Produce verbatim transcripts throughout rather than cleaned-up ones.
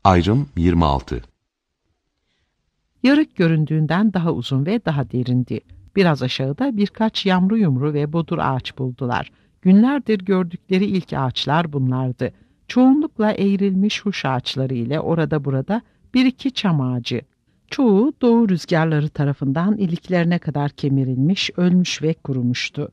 Ayrım yirmi altı. Yarık göründüğünden daha uzun ve daha derindi. Biraz aşağıda birkaç yamru yumru ve bodur ağaç buldular. Günlerdir gördükleri ilk ağaçlar bunlardı. Çoğunlukla eğrilmiş huş ağaçları ile orada burada bir iki çam ağacı. Çoğu doğu rüzgarları tarafından iliklerine kadar kemirilmiş, ölmüş ve kurumuştu.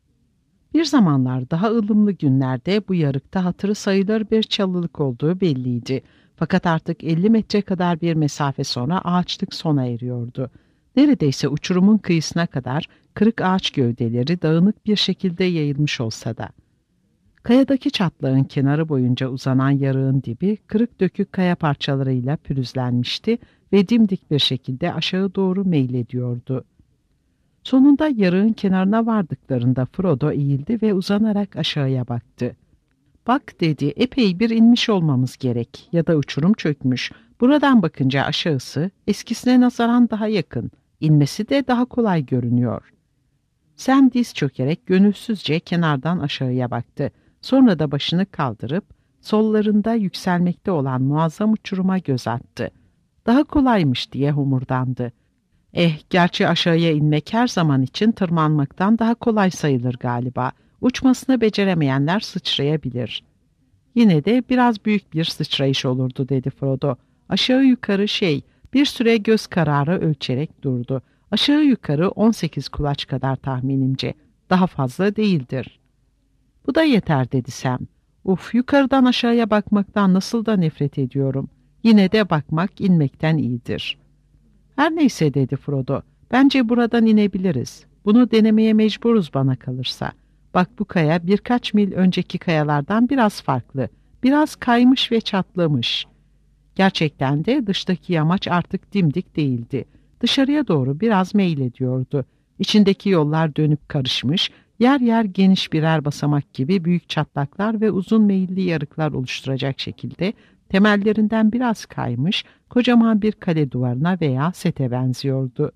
Bir zamanlar daha ılımlı günlerde bu yarıkta hatırı sayılır bir çalılık olduğu belliydi. Fakat artık elli metre kadar bir mesafe sonra ağaçlık sona eriyordu. Neredeyse uçurumun kıyısına kadar kırık ağaç gövdeleri dağınık bir şekilde yayılmış olsa da. Kayadaki çatlağın kenarı boyunca uzanan yarığın dibi kırık dökük kaya parçalarıyla pürüzlenmişti ve dimdik bir şekilde aşağı doğru meylediyordu. Sonunda yarığın kenarına vardıklarında Frodo eğildi ve uzanarak aşağıya baktı. "Bak," dedi, "epey bir inmiş olmamız gerek ya da uçurum çökmüş. Buradan bakınca aşağısı eskisine nazaran daha yakın, inmesi de daha kolay görünüyor." Sam diz çökerek gönülsüzce kenardan aşağıya baktı. Sonra da başını kaldırıp sollarında yükselmekte olan muazzam uçuruma göz attı. Daha kolaymış diye homurdandı. Eh, gerçi aşağıya inmek her zaman için tırmanmaktan daha kolay sayılır galiba. Uçmasını beceremeyenler sıçrayabilir. Yine de biraz büyük bir sıçrayış olurdu, dedi Frodo. Aşağı yukarı şey, bir süre göz kararı ölçerek durdu. Aşağı yukarı on sekiz kulaç kadar tahminimce. Daha fazla değildir. Bu da yeter, dedi Sam. Uf, yukarıdan aşağıya bakmaktan nasıl da nefret ediyorum. Yine de bakmak inmekten iyidir. Her neyse, dedi Frodo. Bence buradan inebiliriz. Bunu denemeye mecburuz bana kalırsa. Bak, bu kaya birkaç mil önceki kayalardan biraz farklı. Biraz kaymış ve çatlamış. Gerçekten de dıştaki yamaç artık dimdik değildi. Dışarıya doğru biraz meylediyordu. İçindeki yollar dönüp karışmış, yer yer geniş birer basamak gibi büyük çatlaklar ve uzun meyilli yarıklar oluşturacak şekilde temellerinden biraz kaymış, kocaman bir kale duvarına veya sete benziyordu.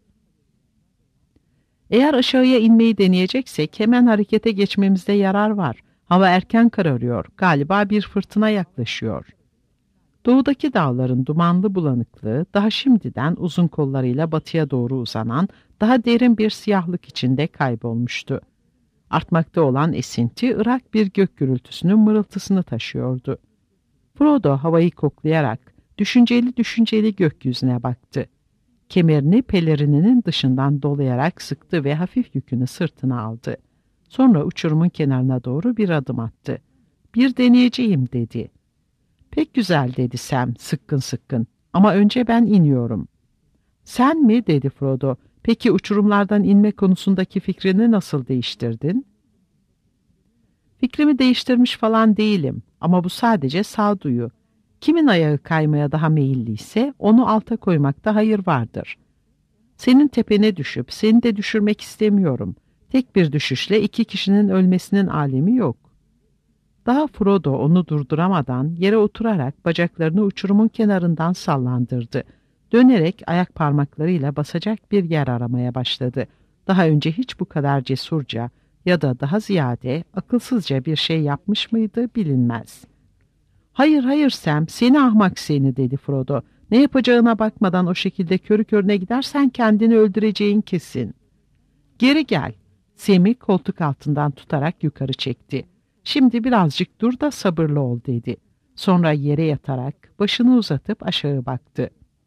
Eğer aşağıya inmeyi deneyeceksek hemen harekete geçmemizde yarar var. Hava erken kararıyor. Galiba bir fırtına yaklaşıyor. Doğudaki dağların dumanlı bulanıklığı daha şimdiden uzun kollarıyla batıya doğru uzanan daha derin bir siyahlık içinde kaybolmuştu. Artmakta olan esinti ırak bir gök gürültüsünün mırıltısını taşıyordu. Frodo havayı koklayarak düşünceli düşünceli gökyüzüne baktı. Kemerini pelerininin dışından dolayarak sıktı ve hafif yükünü sırtına aldı. Sonra uçurumun kenarına doğru bir adım attı. "Bir deneyeceğim," dedi. "Pek güzel," dedi Sam sıkkın sıkkın. "Ama önce ben iniyorum." "Sen mi?" dedi Frodo. "Peki uçurumlardan inme konusundaki fikrini nasıl değiştirdin?" "Fikrimi değiştirmiş falan değilim ama bu sadece sağduyu. Kimin ayağı kaymaya daha meyilliyse onu alta koymakta hayır vardır. Senin tepene düşüp seni de düşürmek istemiyorum. Tek bir düşüşle iki kişinin ölmesinin alemi yok." Daha Frodo onu durduramadan yere oturarak bacaklarını uçurumun kenarından sallandırdı. Dönerek ayak parmaklarıyla basacak bir yer aramaya başladı. Daha önce hiç bu kadar cesurca ya da daha ziyade akılsızca bir şey yapmış mıydı bilinmez. "Hayır hayır Sam, seni ahmak seni," dedi Frodo. "Ne yapacağına bakmadan o şekilde körü körüne gidersen kendini öldüreceğin kesin." "Geri gel." Sam'i koltuk altından tutarak yukarı çekti. "Şimdi birazcık dur da sabırlı ol," dedi. Sonra yere yatarak başını uzatıp aşağı baktı.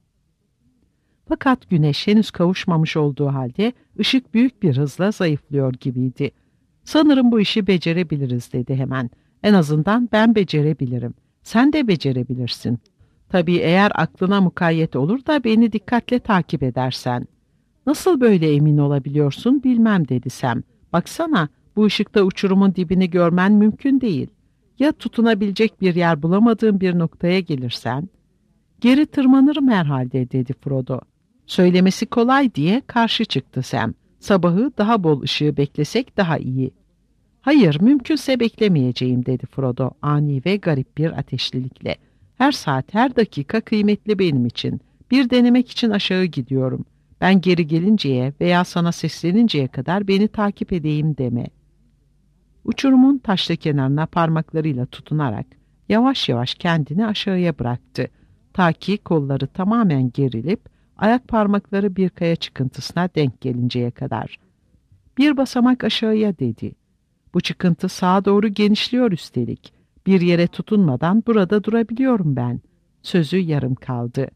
Fakat güneş henüz kavuşmamış olduğu halde ışık büyük bir hızla zayıflıyor gibiydi. "Sanırım bu işi becerebiliriz," dedi hemen. "En azından ben becerebilirim. Sen de becerebilirsin. Tabii eğer aklına mukayyet olur da beni dikkatle takip edersen." "Nasıl böyle emin olabiliyorsun bilmem," dedi Sam. "Baksana, bu ışıkta uçurumun dibini görmen mümkün değil. Ya tutunabilecek bir yer bulamadığın bir noktaya gelirsen?" "Geri tırmanırım herhalde," dedi Frodo. Söylemesi kolay diye karşı çıktı Sam. "Sabahı daha bol ışığı beklesek daha iyi." "Hayır, mümkünse beklemeyeceğim," dedi Frodo ani ve garip bir ateşlilikle. "Her saat, her dakika kıymetli benim için. Bir denemek için aşağı gidiyorum. Ben geri gelinceye veya sana sesleninceye kadar beni takip edeyim deme." Uçurumun taşlı kenarına parmaklarıyla tutunarak yavaş yavaş kendini aşağıya bıraktı. Ta ki kolları tamamen gerilip ayak parmakları bir kaya çıkıntısına denk gelinceye kadar. Bir basamak aşağıya dedi. Bu çıkıntı sağa doğru genişliyor üstelik. Bir yere tutunmadan burada durabiliyorum ben. Sözü yarım kaldı.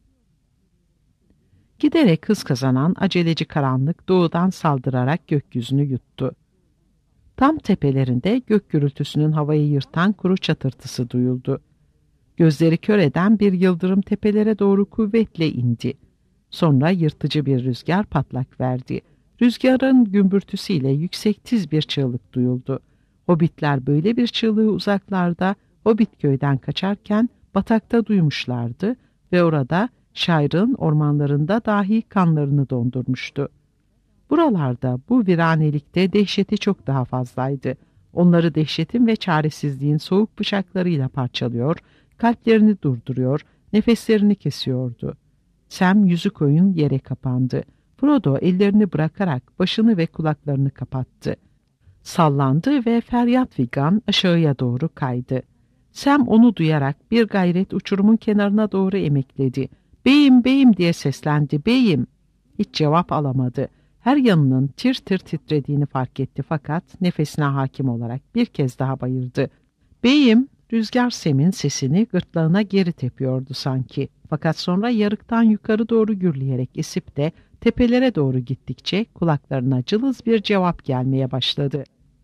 Giderek hız kazanan aceleci karanlık doğudan saldırarak gökyüzünü yuttu. Tam tepelerinde gök gürültüsünün havayı yırtan kuru çatırtısı duyuldu. Gözleri kör eden bir yıldırım tepelere doğru kuvvetle indi. Sonra yırtıcı bir rüzgar patlak verdi. Rüzgarın gümbürtüsüyle yüksek tiz bir çığlık duyuldu. Hobbitler böyle bir çığlığı uzaklarda Hobbitköy'den kaçarken batakta duymuşlardı ve orada şairin ormanlarında dahi kanlarını dondurmuştu. Buralarda bu viranelikte dehşeti çok daha fazlaydı. Onları dehşetin ve çaresizliğin soğuk bıçaklarıyla parçalıyor, kalplerini durduruyor, nefeslerini kesiyordu. Sam yüzü koyun yere kapandı. Frodo ellerini bırakarak başını ve kulaklarını kapattı. Sallandı ve feryat figan aşağıya doğru kaydı. Sam onu duyarak bir gayret uçurumun kenarına doğru emekledi. "Beyim, beyim!" diye seslendi. "Beyim!" Hiç cevap alamadı. Her yanının tir tir titrediğini fark etti fakat nefesine hakim olarak bir kez daha bayırdı. "Beyim!" Rüzgar Sam'in sesini gırtlağına geri tepiyordu sanki. Fakat sonra yarıktan yukarı doğru gürleyerek esip de tepelere doğru gittikçe kulaklarına cılız bir cevap gelmeye başladı.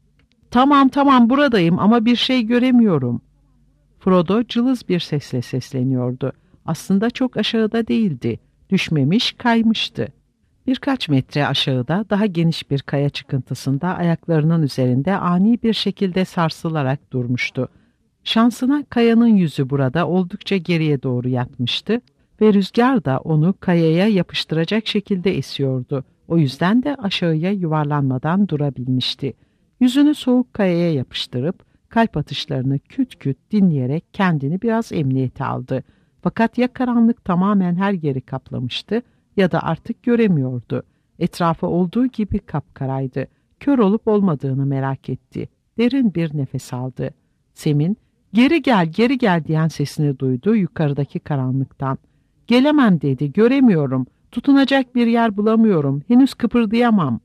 "Tamam tamam buradayım ama bir şey göremiyorum." Frodo cılız bir sesle sesleniyordu. Aslında çok aşağıda değildi. Düşmemiş, kaymıştı. Birkaç metre aşağıda daha geniş bir kaya çıkıntısında ayaklarının üzerinde ani bir şekilde sarsılarak durmuştu. Şansına kayanın yüzü burada oldukça geriye doğru yatmıştı ve rüzgar da onu kayaya yapıştıracak şekilde esiyordu. O yüzden de aşağıya yuvarlanmadan durabilmişti. Yüzünü soğuk kayaya yapıştırıp kalp atışlarını küt küt dinleyerek kendini biraz emniyete aldı. Fakat ya karanlık tamamen her yeri kaplamıştı ya da artık göremiyordu. Etrafı olduğu gibi kapkaraydı. Kör olup olmadığını merak etti. Derin bir nefes aldı. Sam'in "Geri gel, geri gel" diyen sesini duydu yukarıdaki karanlıktan. "Gelemem" dedi, "göremiyorum. Tutunacak bir yer bulamıyorum. Henüz kıpırdayamam."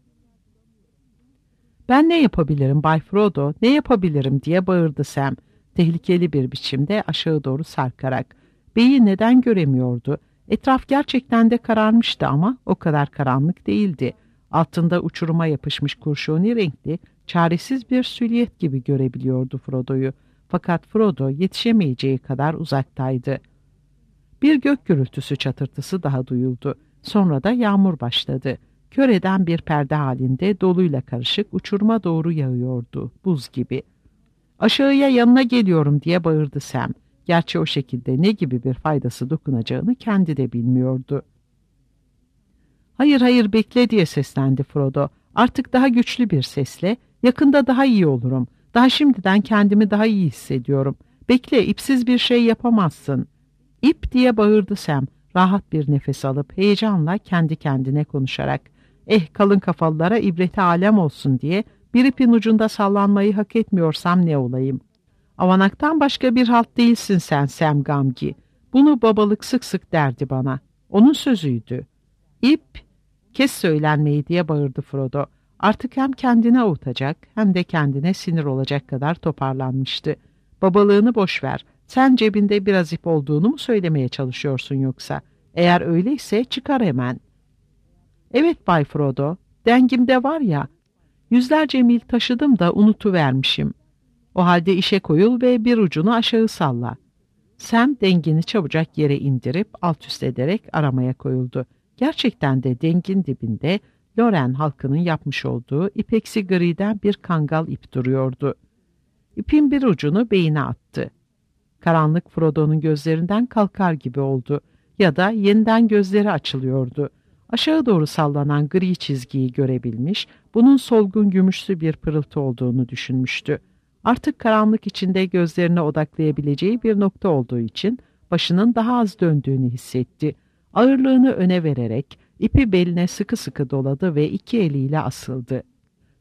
"Ben ne yapabilirim Bay Frodo, ne yapabilirim?" diye bağırdı Sam. Tehlikeli bir biçimde aşağı doğru sarkarak. Beyi neden göremiyordu? Etraf gerçekten de kararmıştı ama o kadar karanlık değildi. Altında uçuruma yapışmış kurşuni renkli, çaresiz bir silüet gibi görebiliyordu Frodo'yu. Fakat Frodo yetişemeyeceği kadar uzaktaydı. Bir gök gürültüsü çatırtısı daha duyuldu. Sonra da yağmur başladı. Kör eden bir perde halinde doluyla karışık uçuruma doğru yağıyordu, buz gibi. "Aşağıya yanına geliyorum" diye bağırdı Sam. Gerçi o şekilde ne gibi bir faydası dokunacağını kendi de bilmiyordu. "Hayır hayır bekle" diye seslendi Frodo. Artık daha güçlü bir sesle, "Yakında daha iyi olurum. Daha şimdiden kendimi daha iyi hissediyorum. Bekle, ipsiz bir şey yapamazsın." "İp" diye bağırdı Sam. Rahat bir nefes alıp heyecanla kendi kendine konuşarak. "Eh kalın kafalılara ibreti alem olsun diye bir ipin ucunda sallanmayı hak etmiyorsam ne olayım? Avanaktan başka bir halt değilsin sen Sam Gamgee. Bunu babalık sık sık derdi bana. Onun sözüydü." "İp, kes söylenmeyi" diye bağırdı Frodo. Artık hem kendine avutacak hem de kendine sinir olacak kadar toparlanmıştı. "Babalığını boş ver. Sen cebinde biraz ip olduğunu mu söylemeye çalışıyorsun yoksa? Eğer öyleyse çıkar hemen." "Evet Bay Frodo, dengimde var ya, yüzlerce mil taşıdım da unutuvermişim." "O halde işe koyul ve bir ucunu aşağı salla." Sam dengini çabucak yere indirip alt üst ederek aramaya koyuldu. Gerçekten de dengin dibinde Loren halkının yapmış olduğu ipeksi griden bir kangal ip duruyordu. İpin bir ucunu beyine attı. Karanlık Frodo'nun gözlerinden kalkar gibi oldu ya da yeniden gözleri açılıyordu. Aşağı doğru sallanan gri çizgiyi görebilmiş, bunun solgun gümüşsü bir pırıltı olduğunu düşünmüştü. Artık karanlık içinde gözlerine odaklayabileceği bir nokta olduğu için başının daha az döndüğünü hissetti. Ağırlığını öne vererek ipi beline sıkı sıkı doladı ve iki eliyle asıldı.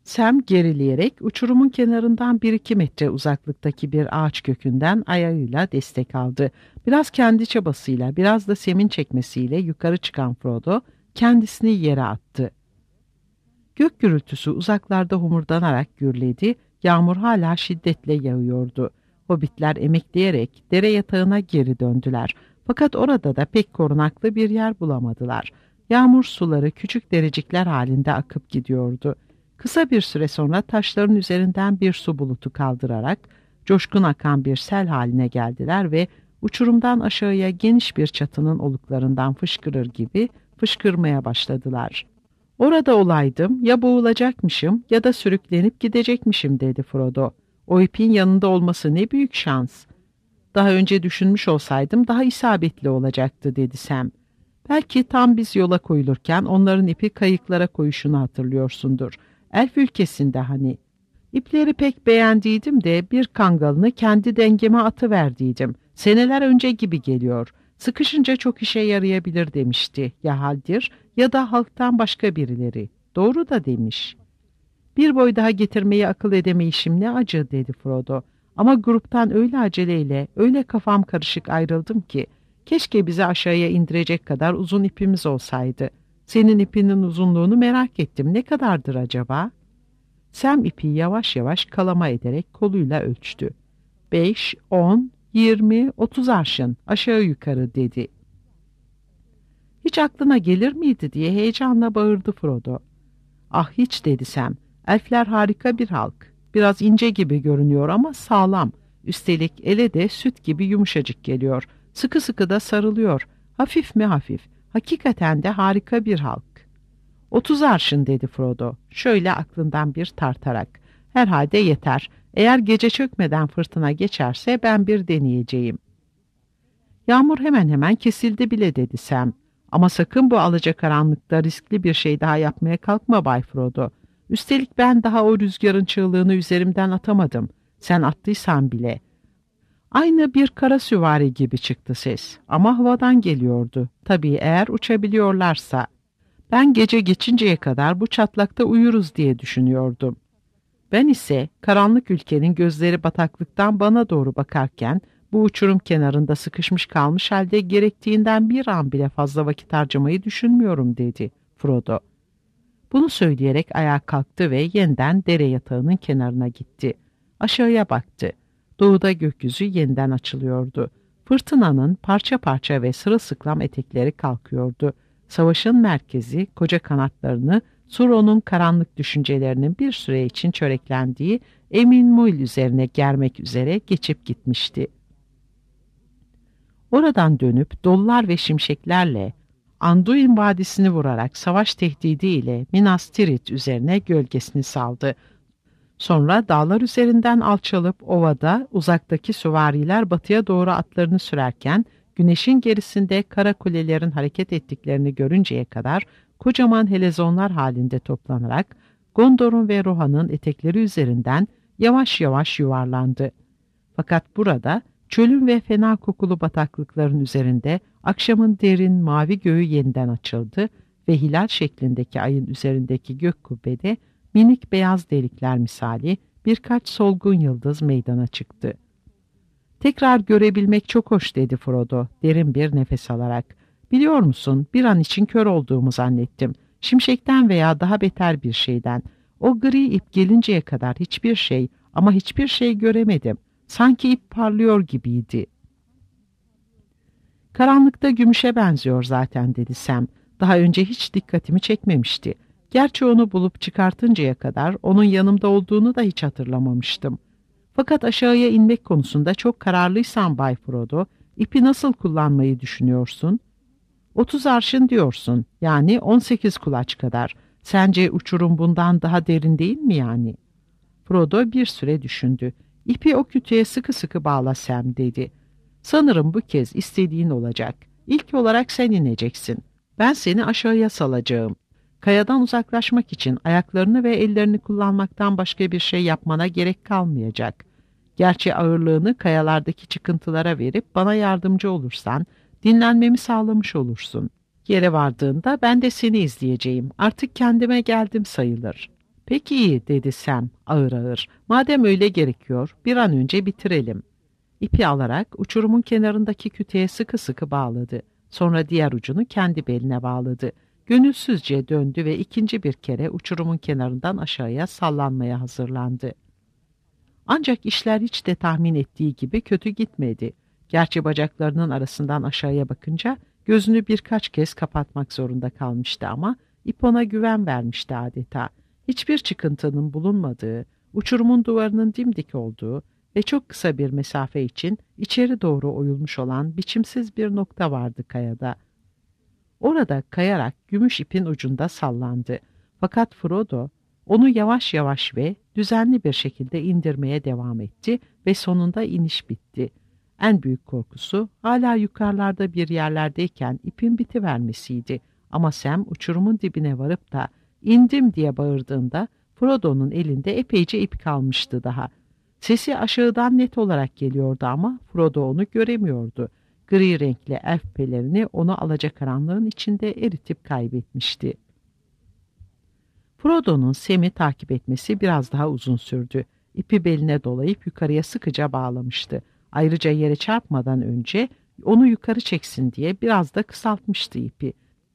Sam gerileyerek uçurumun kenarından bir iki metre uzaklıktaki bir ağaç kökünden ayağıyla destek aldı. Biraz kendi çabasıyla, biraz da Sam'in çekmesiyle yukarı çıkan Frodo kendisini yere attı. Gök gürültüsü uzaklarda homurdanarak gürledi, yağmur hala şiddetle yağıyordu. Hobbitler emekleyerek dere yatağına geri döndüler. Fakat orada da pek korunaklı bir yer bulamadılar. Yağmur suları küçük derecikler halinde akıp gidiyordu. Kısa bir süre sonra taşların üzerinden bir su bulutu kaldırarak coşkun akan bir sel haline geldiler ve uçurumdan aşağıya geniş bir çatının oluklarından fışkırır gibi fışkırmaya başladılar. "Orada olaydım, ya boğulacakmışım ya da sürüklenip gidecekmişim," dedi Frodo. "O ipin yanında olması ne büyük şans. Daha önce düşünmüş olsaydım daha isabetli olacaktı," dedi Sam. "Belki tam biz yola koyulurken onların ipi kayıklara koyuşunu hatırlıyorsundur. Elf ülkesinde hani. İpleri pek beğendiydim de bir kangalını kendi dengeme atıverdiydim. Seneler önce gibi geliyor. Sıkışınca çok işe yarayabilir demişti ya Haldir ya da halktan başka birileri. Doğru da demiş." "Bir boy daha getirmeyi akıl edemeyişim ne acı," dedi Frodo. "Ama gruptan öyle aceleyle, öyle kafam karışık ayrıldım ki keşke bizi aşağıya indirecek kadar uzun ipimiz olsaydı. Senin ipinin uzunluğunu merak ettim. Ne kadardır acaba?" Sam ipi yavaş yavaş kalama ederek koluyla ölçtü. Beş, on, yirmi, otuz arşın aşağı yukarı dedi. "Hiç aklına gelir miydi?" diye heyecanla bağırdı Frodo. "Ah hiç," dedi Sam. "Elfler harika bir halk. Biraz ince gibi görünüyor ama sağlam. Üstelik ele de süt gibi yumuşacık geliyor. Sıkı sıkı da sarılıyor. Hafif mi hafif. Hakikaten de harika bir halk." "Otuz arşın," dedi Frodo. Şöyle aklından bir tartarak. "Herhalde yeter. Eğer gece çökmeden fırtına geçerse ben bir deneyeceğim." "Yağmur hemen hemen kesildi bile," dedi Sam. "Ama sakın bu alacakaranlıkta riskli bir şey daha yapmaya kalkma Bay Frodo. Üstelik ben daha o rüzgarın çığlığını üzerimden atamadım. Sen attıysan bile." Aynı bir kara süvari gibi çıktı ses. Ama havadan geliyordu. Tabii eğer uçabiliyorlarsa. "Ben gece geçinceye kadar bu çatlakta uyuruz diye düşünüyordum." Ben ise karanlık ülkenin gözleri bataklıktan bana doğru bakarken bu uçurum kenarında sıkışmış kalmış halde gerektiğinden bir an bile fazla vakit harcamayı düşünmüyorum, dedi Frodo. Bunu söyleyerek ayağa kalktı ve yeniden dere yatağının kenarına gitti. Aşağıya baktı. Doğuda gökyüzü yeniden açılıyordu. Fırtınanın parça parça ve sırılsıklam etekleri kalkıyordu. Savaşın merkezi koca kanatlarını Sauron'un karanlık düşüncelerinin bir süre için çöreklendiği Emin Muil üzerine germek üzere geçip gitmişti. Oradan dönüp dolular ve şimşeklerle Anduin Vadisi'ni vurarak savaş tehdidiyle Minas Tirith üzerine gölgesini saldı. Sonra dağlar üzerinden alçalıp ovada uzaktaki süvariler batıya doğru atlarını sürerken güneşin gerisinde kara kulelerin hareket ettiklerini görünceye kadar kocaman helezonlar halinde toplanarak Gondor'un ve Rohan'ın etekleri üzerinden yavaş yavaş yuvarlandı. Fakat burada çölün ve fena kokulu bataklıkların üzerinde akşamın derin mavi göğü yeniden açıldı ve hilal şeklindeki ayın üzerindeki gök kubbede minik beyaz delikler misali birkaç solgun yıldız meydana çıktı. "Tekrar görebilmek çok hoş," dedi Frodo derin bir nefes alarak. "Biliyor musun, bir an için kör olduğumu zannettim. Şimşekten veya daha beter bir şeyden. O gri ip gelinceye kadar hiçbir şey ama hiçbir şey göremedim. Sanki ip parlıyor gibiydi." "Karanlıkta gümüşe benziyor zaten," dedi Sam. "Daha önce hiç dikkatimi çekmemişti. Gerçi onu bulup çıkartıncaya kadar onun yanımda olduğunu da hiç hatırlamamıştım. Fakat aşağıya inmek konusunda çok kararlıysan Bay Frodo, ipi nasıl kullanmayı düşünüyorsun?" Otuz arşın diyorsun, yani on sekiz kulaç kadar. Sence uçurum bundan daha derin değil mi yani?" Frodo bir süre düşündü. "İpi o kütüğe sıkı sıkı bağla Sam," dedi. "Sanırım bu kez istediğin olacak. İlk olarak sen ineceksin. Ben seni aşağıya salacağım. Kayadan uzaklaşmak için ayaklarını ve ellerini kullanmaktan başka bir şey yapmana gerek kalmayacak. Gerçi ağırlığını kayalardaki çıkıntılara verip bana yardımcı olursan dinlenmemi sağlamış olursun. Yere vardığında ben de seni izleyeceğim. Artık kendime geldim sayılır." Peki iyi dedi Sam ağır ağır. Madem öyle gerekiyor bir an önce bitirelim. İpi alarak uçurumun kenarındaki kütüğe sıkı sıkı bağladı. Sonra diğer ucunu kendi beline bağladı. Gönülsüzce döndü ve ikinci bir kere uçurumun kenarından aşağıya sallanmaya hazırlandı. Ancak işler hiç de tahmin ettiği gibi kötü gitmedi. Gerçi bacaklarının arasından aşağıya bakınca gözünü birkaç kez kapatmak zorunda kalmıştı ama ip ona güven vermişti adeta. Hiçbir çıkıntının bulunmadığı, uçurumun duvarının dimdik olduğu ve çok kısa bir mesafe için içeri doğru oyulmuş olan biçimsiz bir nokta vardı kayada. Orada kayarak gümüş ipin ucunda sallandı. Fakat Frodo onu yavaş yavaş ve düzenli bir şekilde indirmeye devam etti ve sonunda iniş bitti. En büyük korkusu hala yukarılarda bir yerlerdeyken ipin bitivermesiydi. Ama Sam uçurumun dibine varıp da indim diye bağırdığında Frodo'nun elinde epeyce ip kalmıştı daha. Sesi aşağıdan net olarak geliyordu ama Frodo onu göremiyordu. Gri renkli elf pelerini onu alacakaranlığın içinde eritip kaybetmişti. Frodo'nun Sam'i takip etmesi biraz daha uzun sürdü. İpi beline dolayıp yukarıya sıkıca bağlamıştı. Ayrıca yere çarpmadan önce onu yukarı çeksin diye biraz da kısaltmıştı ipi.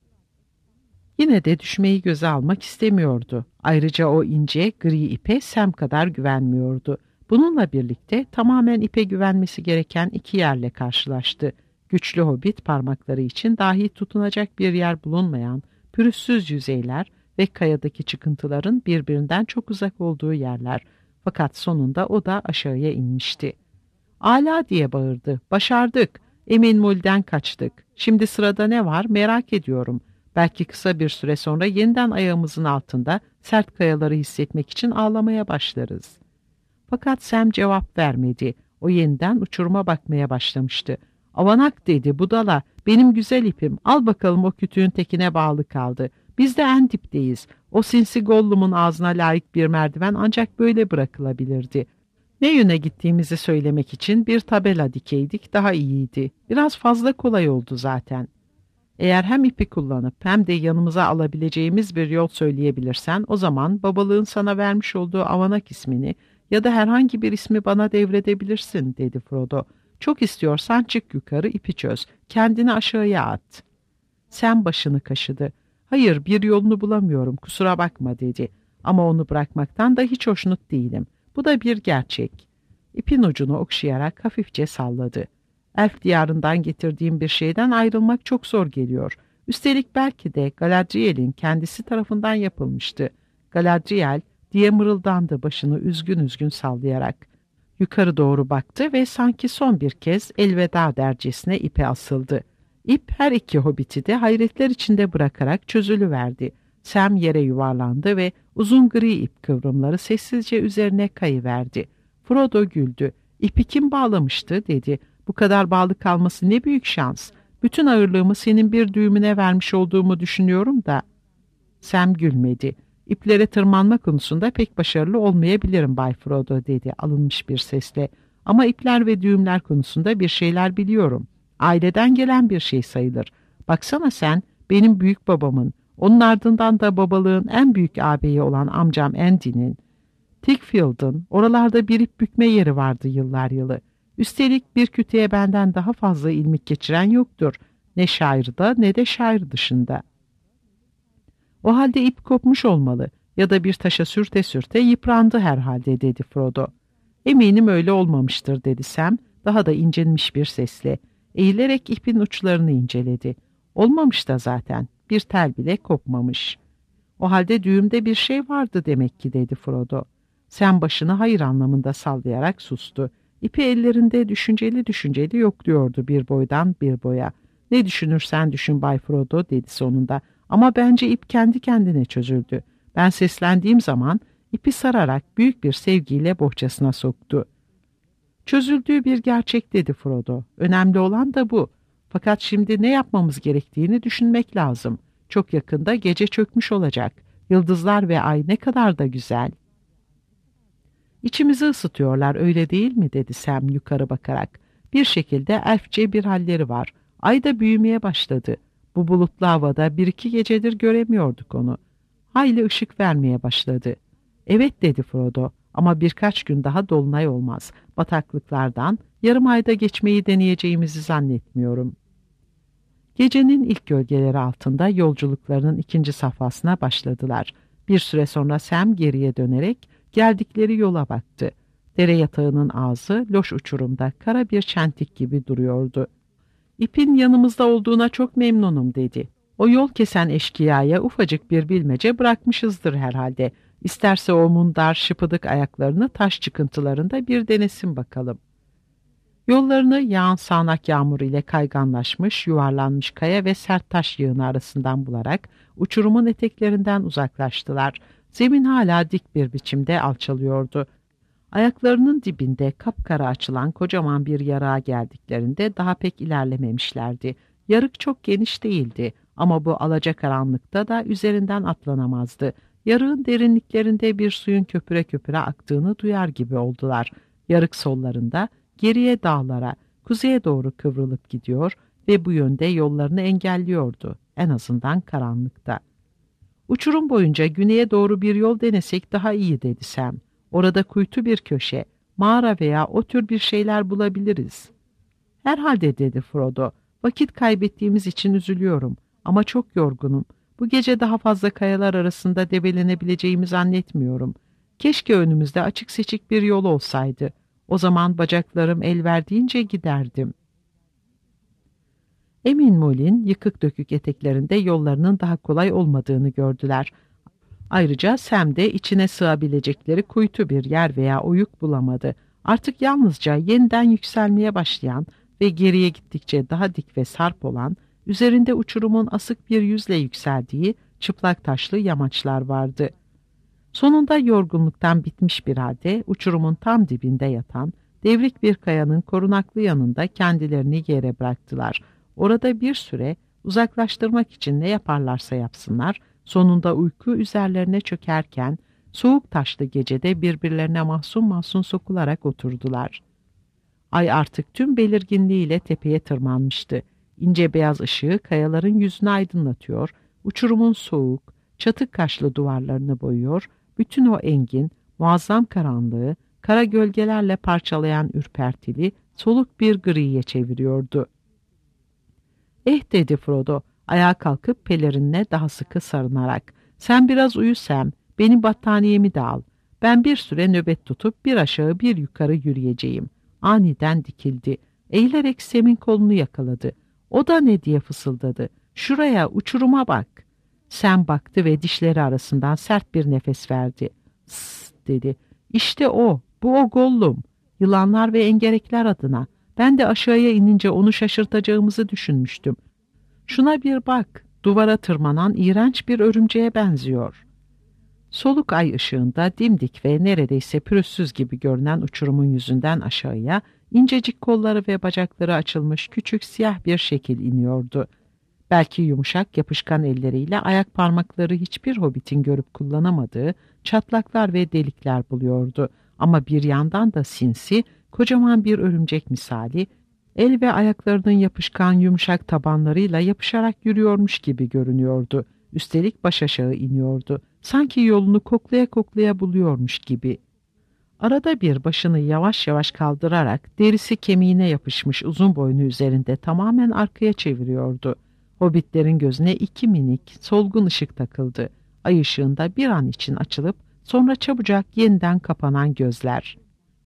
Yine de düşmeyi göze almak istemiyordu. Ayrıca o ince, gri ipe Sam kadar güvenmiyordu. Bununla birlikte tamamen ipe güvenmesi gereken iki yerle karşılaştı. Güçlü hobbit parmakları için dahi tutunacak bir yer bulunmayan pürüzsüz yüzeyler ve kayadaki çıkıntıların birbirinden çok uzak olduğu yerler. Fakat sonunda o da aşağıya inmişti. "Ala!" diye bağırdı. "Başardık. Emin Mul'den kaçtık. Şimdi sırada ne var merak ediyorum. Belki kısa bir süre sonra yeniden ayağımızın altında sert kayaları hissetmek için ağlamaya başlarız." Fakat Sam cevap vermedi. O yeniden uçuruma bakmaya başlamıştı. "Avanak!" dedi budala. "Benim güzel ipim. Al bakalım o kütüğün tekine bağlı kaldı. Biz de en dipteyiz. O sinsi Gollum'un ağzına layık bir merdiven ancak böyle bırakılabilirdi. Ne yöne gittiğimizi söylemek için bir tabela dikeydik daha iyiydi. Biraz fazla kolay oldu zaten. Eğer hem ipi kullanıp hem de yanımıza alabileceğimiz bir yol söyleyebilirsen o zaman babalığın sana vermiş olduğu Avanak ismini ya da herhangi bir ismi bana devredebilirsin," dedi Frodo. "Çok istiyorsan çık yukarı ipi çöz. Kendini aşağıya at." Sam başını kaşıdı. "Hayır, bir yolunu bulamıyorum, kusura bakma," dedi. "Ama onu bırakmaktan da hiç hoşnut değilim. Bu da bir gerçek." İpin ucunu okşayarak hafifçe salladı. "Elf diyarından getirdiğim bir şeyden ayrılmak çok zor geliyor. Üstelik belki de Galadriel'in kendisi tarafından yapılmıştı." "Galadriel," diye mırıldandı başını üzgün üzgün sallayarak. Yukarı doğru baktı ve sanki son bir kez elveda dercesine ipe asıldı. İp her iki hobbiti de hayretler içinde bırakarak çözülüverdi. Sam yere yuvarlandı ve uzun gri ip kıvrımları sessizce üzerine kayıverdi. Frodo güldü. "İpi kim bağlamıştı?" dedi. "Bu kadar bağlı kalması ne büyük şans. Bütün ağırlığımı senin bir düğümüne vermiş olduğumu düşünüyorum da." Sam gülmedi. "İplere tırmanma konusunda pek başarılı olmayabilirim Bay Frodo," dedi alınmış bir sesle. "Ama ipler ve düğümler konusunda bir şeyler biliyorum. Aileden gelen bir şey sayılır. Baksana sen, benim büyük babamın, onun ardından da babalığın en büyük ağabeyi olan amcam Andy'nin, Tickfield'ın oralarda bir ip bükme yeri vardı yıllar yılı. Üstelik bir kütüğe benden daha fazla ilmik geçiren yoktur. Ne şairda ne de şair dışında. O halde ip kopmuş olmalı ya da bir taşa sürte sürte yıprandı herhalde," dedi Frodo. "Eminim öyle olmamıştır," dedi Sam daha da incinmiş bir sesle. Eğilerek ipin uçlarını inceledi. "Olmamış da zaten. Bir tel bile kopmamış." "O halde düğümde bir şey vardı demek ki," dedi Frodo. Sam başını hayır anlamında sallayarak sustu. İpi ellerinde düşünceli düşünceli yokluyordu bir boydan bir boya. "Ne düşünürsen düşün Bay Frodo," dedi sonunda. "Ama bence ip kendi kendine çözüldü. Ben seslendiğim zaman ipi sararak büyük bir sevgiyle bohçasına soktu." "Çözüldüğü bir gerçek," dedi Frodo. "Önemli olan da bu. Fakat şimdi ne yapmamız gerektiğini düşünmek lazım. Çok yakında gece çökmüş olacak. Yıldızlar ve ay ne kadar da güzel." "İçimizi ısıtıyorlar öyle değil mi?" dedi Sam yukarı bakarak. "Bir şekilde elfçe bir halleri var. Ay da büyümeye başladı. Bu bulutlu havada bir iki gecedir göremiyorduk onu. Hayli ışık vermeye başladı." Evet dedi Frodo, ama birkaç gün daha dolunay olmaz. Bataklıklardan yarım ayda geçmeyi deneyeceğimizi zannetmiyorum. Gecenin ilk gölgeleri altında yolculuklarının ikinci safhasına başladılar. Bir süre sonra Sam geriye dönerek geldikleri yola baktı. Dere yatağının ağzı loş uçurumda kara bir çentik gibi duruyordu. İpin yanımızda olduğuna çok memnunum dedi. O yol kesen eşkıyaya ufacık bir bilmece bırakmışızdır herhalde. İsterse o mundar şıpıdık ayaklarını taş çıkıntılarında bir denesin bakalım. Yollarını yağan sağanak yağmur ile kayganlaşmış, yuvarlanmış kaya ve sert taş yığını arasından bularak uçurumun eteklerinden uzaklaştılar. Zemin hala dik bir biçimde alçalıyordu. Ayaklarının dibinde kapkara açılan kocaman bir yarığa geldiklerinde daha pek ilerlememişlerdi. Yarık çok geniş değildi ama bu alacakaranlıkta da üzerinden atlanamazdı. Yarığın derinliklerinde bir suyun köpüre köpüre aktığını duyar gibi oldular. Yarık sollarında geriye dağlara, kuzeye doğru kıvrılıp gidiyor ve bu yönde yollarını engelliyordu, en azından karanlıkta. Uçurum boyunca güneye doğru bir yol denesek daha iyi dedi Sam. Orada kuytu bir köşe, mağara veya o tür bir şeyler bulabiliriz. Herhalde dedi Frodo. Vakit kaybettiğimiz için üzülüyorum ama çok yorgunum. Bu gece daha fazla kayalar arasında debelenebileceğimi zannetmiyorum. Keşke önümüzde açık seçik bir yol olsaydı. O zaman bacaklarım el verdiğince giderdim. Emin Mullin yıkık dökük eteklerinde yollarının daha kolay olmadığını gördüler. Ayrıca Sam de içine sığabilecekleri kuytu bir yer veya oyuk bulamadı. Artık yalnızca yeniden yükselmeye başlayan ve geriye gittikçe daha dik ve sarp olan, üzerinde uçurumun asık bir yüzle yükseldiği çıplak taşlı yamaçlar vardı. Sonunda yorgunluktan bitmiş bir halde uçurumun tam dibinde yatan devrik bir kayanın korunaklı yanında kendilerini yere bıraktılar. Orada bir süre uzaklaştırmak için ne yaparlarsa yapsınlar, sonunda uyku üzerlerine çökerken soğuk taşlı gecede birbirlerine mahzun mahzun sokularak oturdular. Ay artık tüm belirginliğiyle tepeye tırmanmıştı. İnce beyaz ışığı kayaların yüzünü aydınlatıyor, uçurumun soğuk, çatık kaşlı duvarlarını boyuyor, bütün o engin, muazzam karanlığı kara gölgelerle parçalayan ürpertili, soluk bir griye çeviriyordu. "Eh," dedi Frodo, ayağa kalkıp pelerinine daha sıkı sarınarak. "Sen biraz uyu Sam, benim battaniyemi de al. Ben bir süre nöbet tutup bir aşağı bir yukarı yürüyeceğim." Aniden dikildi. Eğilerek Sam'in kolunu yakaladı. "O da ne?" diye fısıldadı. "Şuraya, uçuruma bak." Sam baktı ve dişleri arasından sert bir nefes verdi. "Sss," dedi. "İşte o, bu o Gollum. Yılanlar ve engerekler adına. Ben de aşağıya inince onu şaşırtacağımızı düşünmüştüm. Şuna bir bak, duvara tırmanan iğrenç bir örümceğe benziyor." Soluk ay ışığında dimdik ve neredeyse pürüzsüz gibi görünen uçurumun yüzünden aşağıya incecik kolları ve bacakları açılmış küçük siyah bir şekil iniyordu. Belki yumuşak yapışkan elleriyle ayak parmakları hiçbir hobbitin görüp kullanamadığı çatlaklar ve delikler buluyordu. Ama bir yandan da sinsi, kocaman bir örümcek misali, el ve ayaklarının yapışkan yumuşak tabanlarıyla yapışarak yürüyormuş gibi görünüyordu. Üstelik baş aşağı iniyordu. Sanki yolunu koklaya koklaya buluyormuş gibi. Arada bir başını yavaş yavaş kaldırarak derisi kemiğine yapışmış uzun boynu üzerinde tamamen arkaya çeviriyordu. Hobbitlerin gözüne iki minik, solgun ışık takıldı. Ay ışığında bir an için açılıp sonra çabucak yeniden kapanan gözler.